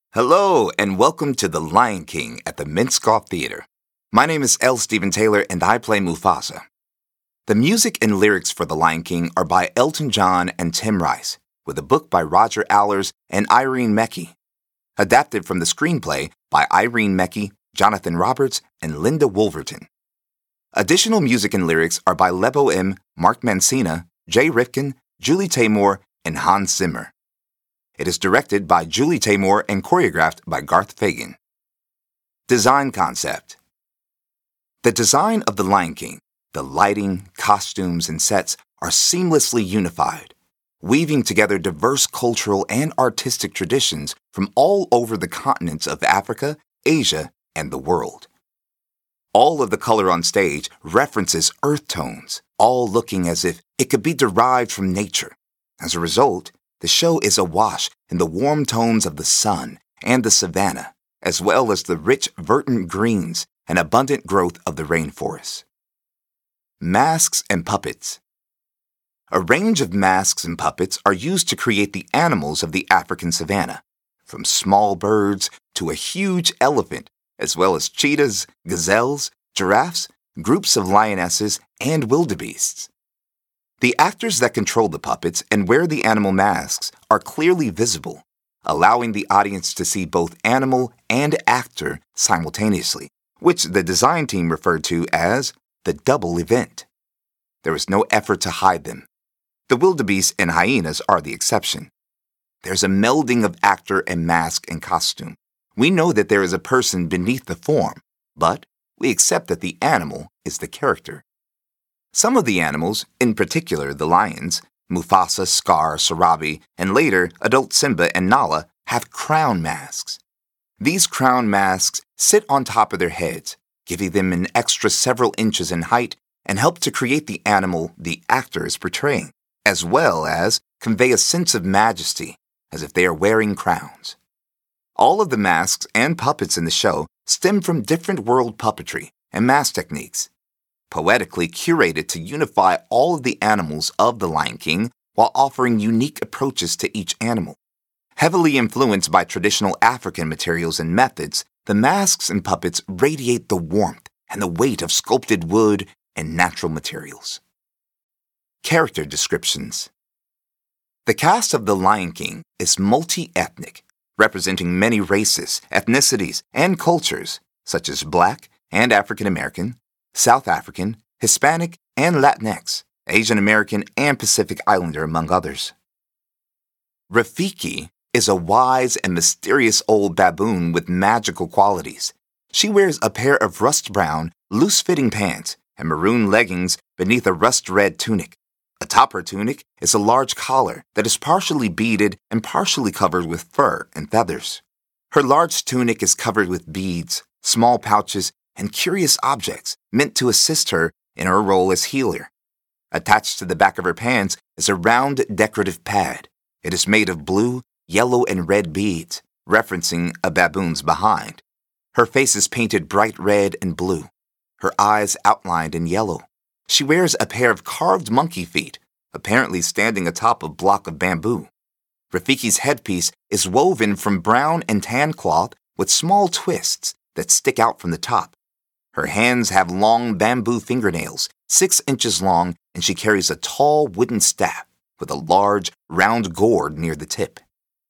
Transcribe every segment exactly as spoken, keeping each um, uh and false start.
Hello, and welcome to The Lion King at the Minskoff Theater. My name is L. Stephen Taylor, and I play Mufasa. The music and lyrics for The Lion King are by Elton John and Tim Rice, with a book by Roger Allers and Irene Mecchi. Adapted from the screenplay by Irene Mecchi, Jonathan Roberts, and Linda Wolverton. Additional music and lyrics are by Lebo M., Mark Mancina, Jay Rifkin, Julie Taymor, and Hans Zimmer. It is directed by Julie Taymor and choreographed by Garth Fagan. Design concept. The design of The Lion King, the lighting, costumes, and sets are seamlessly unified, weaving together diverse cultural and artistic traditions from all over the continents of Africa, Asia, and the world. All of the color on stage references earth tones, all looking as if it could be derived from nature. As a result, the show is awash in the warm tones of the sun and the savanna, as well as the rich verdant greens and abundant growth of the rainforest. Masks and puppets. A range of masks and puppets are used to create the animals of the African savanna, from small birds to a huge elephant, as well as cheetahs, gazelles, giraffes, groups of lionesses, and wildebeests. The actors that control the puppets and wear the animal masks are clearly visible, allowing the audience to see both animal and actor simultaneously, which the design team referred to as the double event. There is no effort to hide them. The wildebeest and hyenas are the exception. There's a melding of actor and mask and costume. We know that there is a person beneath the form, but we accept that the animal is the character. Some of the animals, in particular the lions, Mufasa, Scar, Sarabi, and later adult Simba and Nala, have crown masks. These crown masks sit on top of their heads, giving them an extra several inches in height and help to create the animal the actor is portraying, as well as convey a sense of majesty, as if they are wearing crowns. All of the masks and puppets in the show stem from different world puppetry and mask techniques, poetically curated to unify all of the animals of The Lion King while offering unique approaches to each animal. Heavily influenced by traditional African materials and methods, the masks and puppets radiate the warmth and the weight of sculpted wood and natural materials. Character descriptions. The cast of The Lion King is multi-ethnic, representing many races, ethnicities, and cultures, such as Black and African American, South African, Hispanic, and Latinx, Asian American, and Pacific Islander, among others. Rafiki is a wise and mysterious old baboon with magical qualities. She wears a pair of rust-brown, loose-fitting pants and maroon leggings beneath a rust-red tunic. Atop her tunic is a large collar that is partially beaded and partially covered with fur and feathers. Her large tunic is covered with beads, small pouches, and curious objects meant to assist her in her role as healer. Attached to the back of her pants is a round decorative pad. It is made of blue, yellow, and red beads, referencing a baboon's behind. Her face is painted bright red and blue, her eyes outlined in yellow. She wears a pair of carved monkey feet, apparently standing atop a block of bamboo. Rafiki's headpiece is woven from brown and tan cloth with small twists that stick out from the top. Her hands have long bamboo fingernails, six inches long, and she carries a tall wooden staff with a large, round gourd near the tip.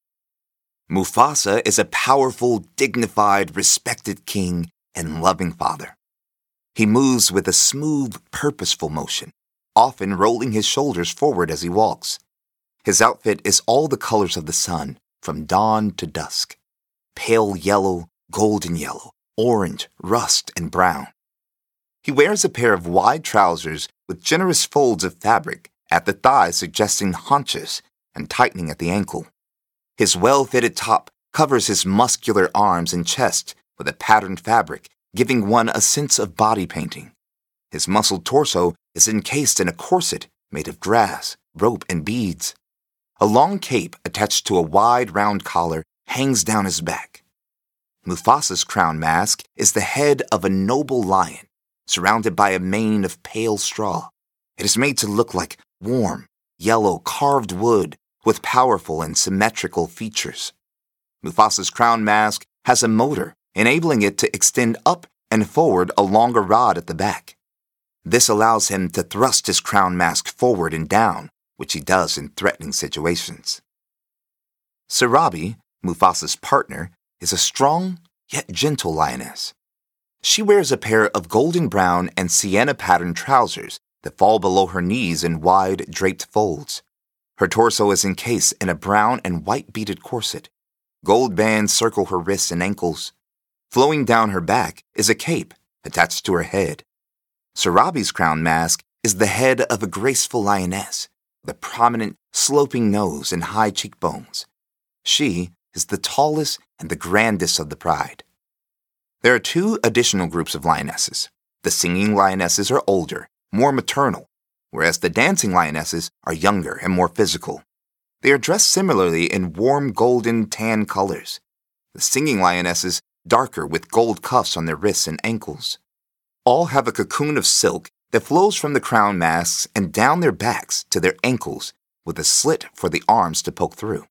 Mufasa is a powerful, dignified, respected king and loving father. He moves with a smooth, purposeful motion, often rolling his shoulders forward as he walks. His outfit is all the colors of the sun, from dawn to dusk: pale yellow, golden yellow, orange, rust, and brown. He wears a pair of wide trousers with generous folds of fabric at the thighs suggesting haunches and tightening at the ankle. His well-fitted top covers his muscular arms and chest with a patterned fabric, giving one a sense of body painting. His muscled torso is encased in a corset made of grass, rope, and beads. A long cape attached to a wide round collar hangs down his back. Mufasa's crown mask is the head of a noble lion, surrounded by a mane of pale straw. It is made to look like warm, yellow carved wood with powerful and symmetrical features. Mufasa's crown mask has a motor, enabling it to extend up and forward along a rod at the back. This allows him to thrust his crown mask forward and down, which he does in threatening situations. Sarabi, Mufasa's partner, is a strong yet gentle lioness. She wears a pair of golden brown and sienna-patterned trousers that fall below her knees in wide, draped folds. Her torso is encased in a brown and white beaded corset. Gold bands circle her wrists and ankles. Flowing down her back is a cape attached to her head. Sarabi's crown mask is the head of a graceful lioness with a prominent, sloping nose and high cheekbones. She is the tallest and the grandest of the pride. There are two additional groups of lionesses. The singing lionesses are older, more maternal, whereas the dancing lionesses are younger and more physical. They are dressed similarly in warm golden tan colors. The singing lionesses darker with gold cuffs on their wrists and ankles. All have a cocoon of silk that flows from the crown masks and down their backs to their ankles with a slit for the arms to poke through.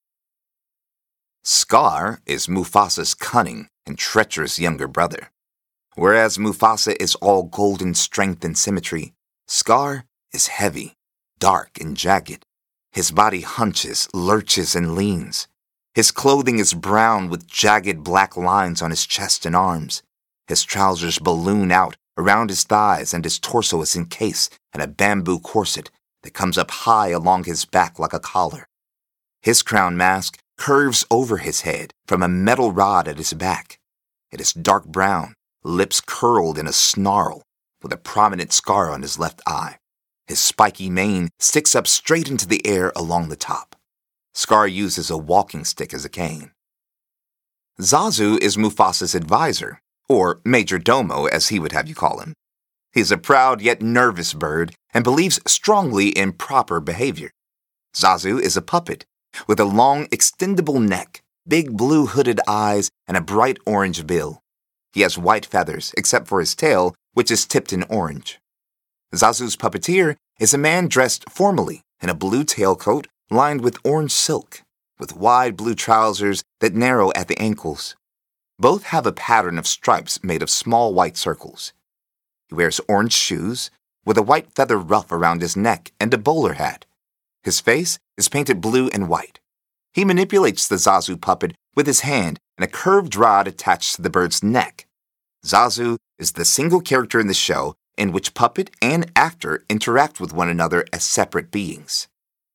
Scar is Mufasa's cunning and treacherous younger brother. Whereas Mufasa is all golden strength and symmetry, Scar is heavy, dark, and jagged. His body hunches, lurches, and leans. His clothing is brown with jagged black lines on his chest and arms. His trousers balloon out around his thighs, and his torso is encased in a bamboo corset that comes up high along his back like a collar. His crown mask curves over his head from a metal rod at his back. It is dark brown, lips curled in a snarl, with a prominent scar on his left eye. His spiky mane sticks up straight into the air along the top. Scar uses a walking stick as a cane. Zazu is Mufasa's advisor, or major domo as he would have you call him. He is a proud yet nervous bird and believes strongly in proper behavior. Zazu is a puppet with a long, extendable neck, big blue hooded eyes, and a bright orange bill. He has white feathers, except for his tail, which is tipped in orange. Zazu's puppeteer is a man dressed formally in a blue tailcoat lined with orange silk, with wide blue trousers that narrow at the ankles. Both have a pattern of stripes made of small white circles. He wears orange shoes, with a white feather ruff around his neck and a bowler hat. His face is painted blue and white. He manipulates the Zazu puppet with his hand and a curved rod attached to the bird's neck. Zazu is the single character in the show in which puppet and actor interact with one another as separate beings.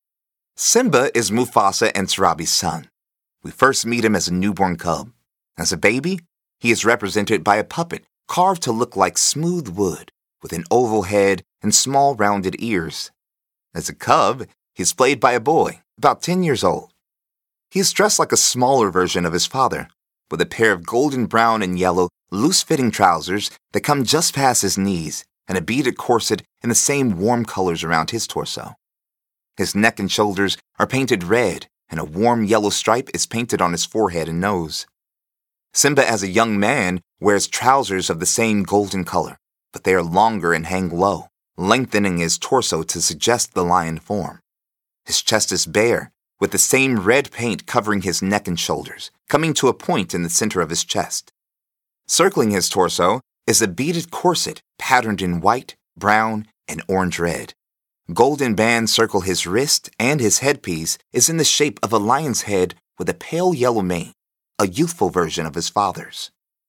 Simba is Mufasa and Sarabi's son. We first meet him as a newborn cub. As a baby, he is represented by a puppet carved to look like smooth wood, with an oval head and small rounded ears. As a cub, he is played by a boy, about ten years old. He is dressed like a smaller version of his father, with a pair of golden brown and yellow, loose-fitting trousers that come just past his knees and a beaded corset in the same warm colors around his torso. His neck and shoulders are painted red, and a warm yellow stripe is painted on his forehead and nose. Simba as a young man wears trousers of the same golden color, but they are longer and hang low, lengthening his torso to suggest the lion form. His chest is bare, with the same red paint covering his neck and shoulders, coming to a point in the center of his chest. Circling his torso is a beaded corset patterned in white, brown, and orange-red. Golden bands circle his wrist, and his headpiece is in the shape of a lion's head with a pale yellow mane, a youthful version of his father's.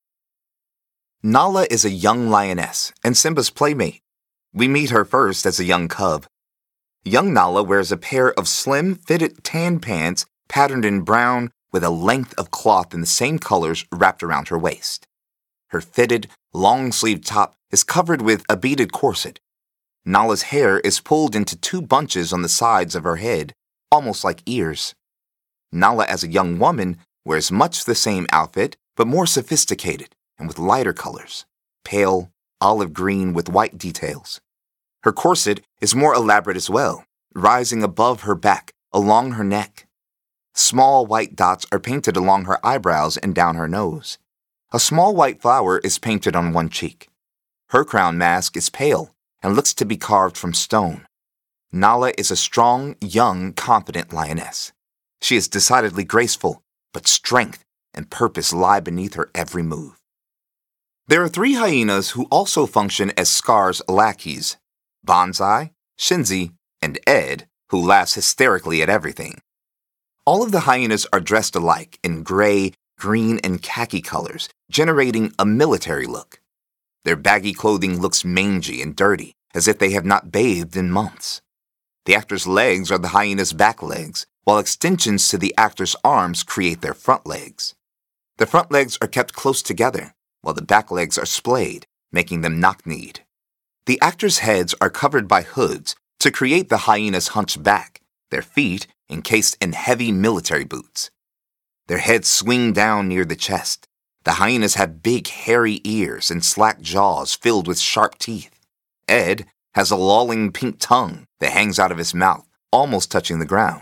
Nala is a young lioness and Simba's playmate. We meet her first as a young cub. Young Nala wears a pair of slim, fitted tan pants patterned in brown with a length of cloth in the same colors wrapped around her waist. Her fitted, long-sleeved top is covered with a beaded corset. Nala's hair is pulled into two bunches on the sides of her head, almost like ears. Nala as a young woman wears much the same outfit, but more sophisticated and with lighter colors, pale, olive green with white details. Her corset is more elaborate as well, rising above her back, along her neck. Small white dots are painted along her eyebrows and down her nose. A small white flower is painted on one cheek. Her crown mask is pale and looks to be carved from stone. Nala is a strong, young, confident lioness. She is decidedly graceful, but strength and purpose lie beneath her every move. There are three hyenas who also function as Scar's lackeys: Banzai, Shinzi, and Ed, who laughs hysterically at everything. All of the hyenas are dressed alike in gray, green, and khaki colors, generating a military look. Their baggy clothing looks mangy and dirty, as if they have not bathed in months. The actor's legs are the hyena's back legs, while extensions to the actor's arms create their front legs. The front legs are kept close together, while the back legs are splayed, making them knock-kneed. The actors' heads are covered by hoods to create the hyena's hunched back, their feet encased in heavy military boots. Their heads swing down near the chest. The hyenas have big, hairy ears and slack jaws filled with sharp teeth. Ed has a lolling pink tongue that hangs out of his mouth, almost touching the ground.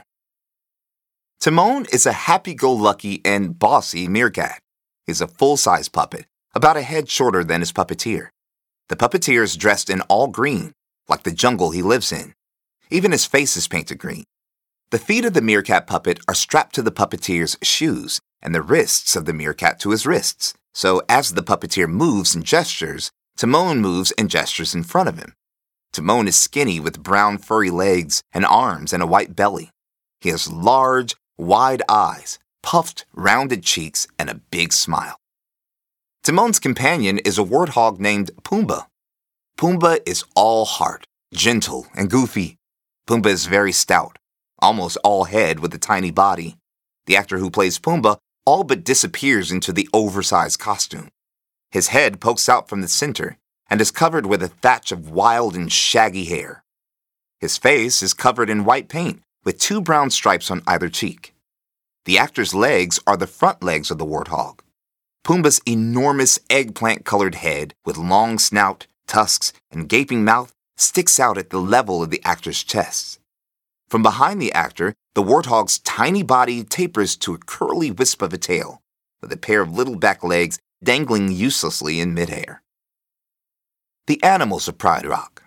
Timon is a happy-go-lucky and bossy meerkat. He's a full-size puppet, about a head shorter than his puppeteer. The puppeteer is dressed in all green, like the jungle he lives in. Even his face is painted green. The feet of the meerkat puppet are strapped to the puppeteer's shoes, and the wrists of the meerkat to his wrists, so as the puppeteer moves and gestures, Timon moves and gestures in front of him. Timon is skinny with brown furry legs and arms and a white belly. He has large, wide eyes, puffed, rounded cheeks, and a big smile. Timon's companion is a warthog named Pumbaa. Pumbaa is all heart, gentle, and goofy. Pumbaa is very stout, almost all head with a tiny body. The actor who plays Pumbaa all but disappears into the oversized costume. His head pokes out from the center and is covered with a thatch of wild and shaggy hair. His face is covered in white paint with two brown stripes on either cheek. The actor's legs are the front legs of the warthog. Pumbaa's enormous eggplant-colored head with long snout, tusks, and gaping mouth sticks out at the level of the actor's chest. From behind the actor, the warthog's tiny body tapers to a curly wisp of a tail, with a pair of little back legs dangling uselessly in midair. The animals of Pride Rock.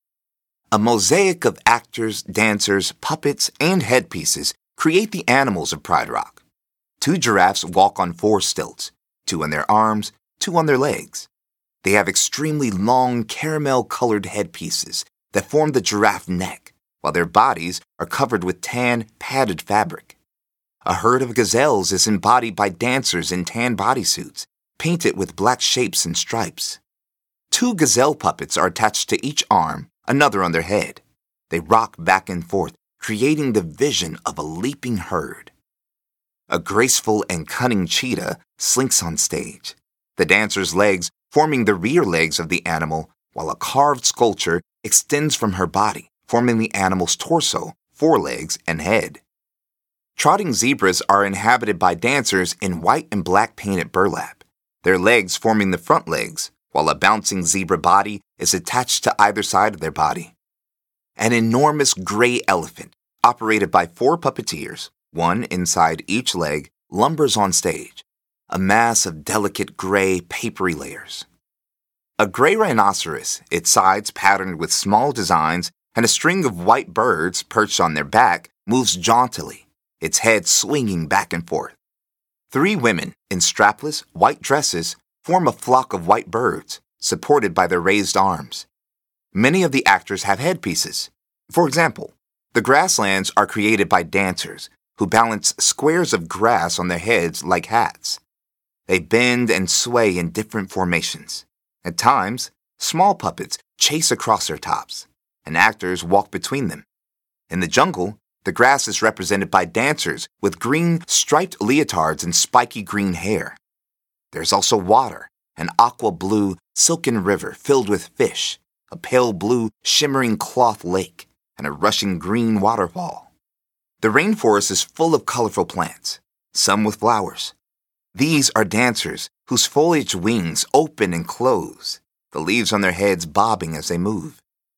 A mosaic of actors, dancers, puppets, and headpieces create the animals of Pride Rock. Two giraffes walk on four stilts, two on their arms, two on their legs. They have extremely long caramel-colored headpieces that form the giraffe neck, while their bodies are covered with tan, padded fabric. A herd of gazelles is embodied by dancers in tan bodysuits, painted with black shapes and stripes. Two gazelle puppets are attached to each arm, another on their head. They rock back and forth, creating the vision of a leaping herd. A graceful and cunning cheetah slinks on stage, the dancer's legs forming the rear legs of the animal, while a carved sculpture extends from her body, forming the animal's torso, forelegs, and head. Trotting zebras are inhabited by dancers in white and black painted burlap, their legs forming the front legs, while a bouncing zebra body is attached to either side of their body. An enormous gray elephant, operated by four puppeteers, one inside each leg, lumbers on stage, a mass of delicate gray, papery layers. A gray rhinoceros, its sides patterned with small designs, and a string of white birds perched on their back, moves jauntily, its head swinging back and forth. Three women in strapless, white dresses form a flock of white birds, supported by their raised arms. Many of the actors have headpieces. For example, the grasslands are created by dancers who balance squares of grass on their heads like hats. They bend and sway in different formations. At times, small puppets chase across their tops, and actors walk between them. In the jungle, the grass is represented by dancers with green striped leotards and spiky green hair. There's also water, an aqua blue, silken river filled with fish, a pale blue, shimmering cloth lake, and a rushing green waterfall. The rainforest is full of colorful plants, some with flowers. These are dancers whose foliage wings open and close, the leaves on their heads bobbing as they move.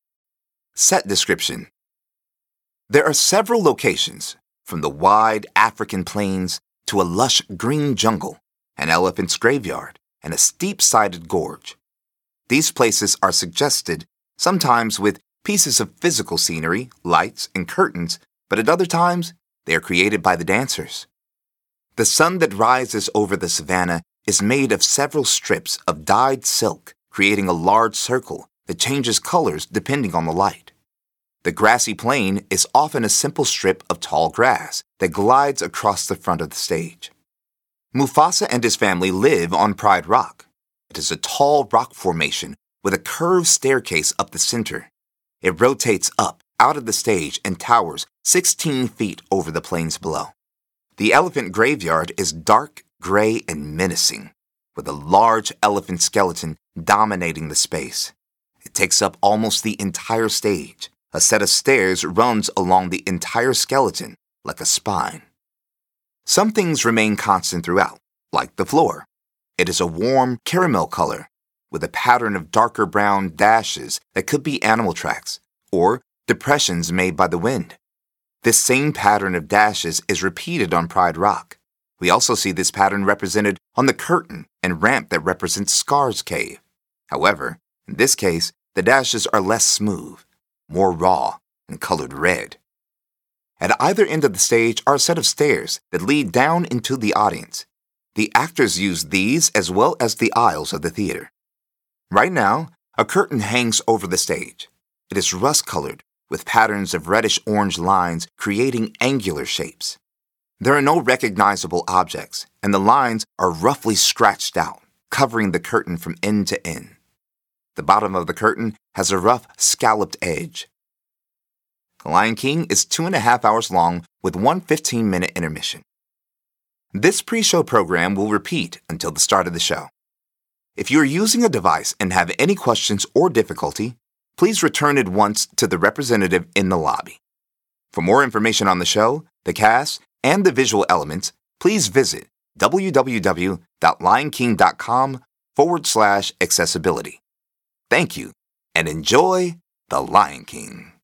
Set description. There are several locations, from the wide African plains to a lush green jungle, an elephant's graveyard, and a steep-sided gorge. These places are suggested, sometimes with pieces of physical scenery, lights, and curtains, but at other times, they are created by the dancers. The sun that rises over the savanna is made of several strips of dyed silk, creating a large circle that changes colors depending on the light. The grassy plain is often a simple strip of tall grass that glides across the front of the stage. Mufasa and his family live on Pride Rock. It is a tall rock formation with a curved staircase up the center. It rotates up out of the stage and towers sixteen feet over the plains below. The elephant graveyard is dark, gray, and menacing, with a large elephant skeleton dominating the space. It takes up almost the entire stage. A set of stairs runs along the entire skeleton like a spine. Some things remain constant throughout, like the floor. It is a warm caramel color with a pattern of darker brown dashes that could be animal tracks or depressions made by the wind. This same pattern of dashes is repeated on Pride Rock. We also see this pattern represented on the curtain and ramp that represents Scar's cave. However, in this case, the dashes are less smooth, more raw, and colored red. At either end of the stage are a set of stairs that lead down into the audience. The actors use these as well as the aisles of the theater. Right now, a curtain hangs over the stage. It is rust-colored with patterns of reddish-orange lines creating angular shapes. There are no recognizable objects, and the lines are roughly scratched out, covering the curtain from end to end. The bottom of the curtain has a rough, scalloped edge. The Lion King is two and a half hours long with one fifteen-minute intermission. This pre-show program will repeat until the start of the show. If you are using a device and have any questions or difficulty, please return it once to the representative in the lobby. For more information on the show, the cast, and the visual elements, please visit www.lionking.com forward slash accessibility. Thank you, and enjoy The Lion King.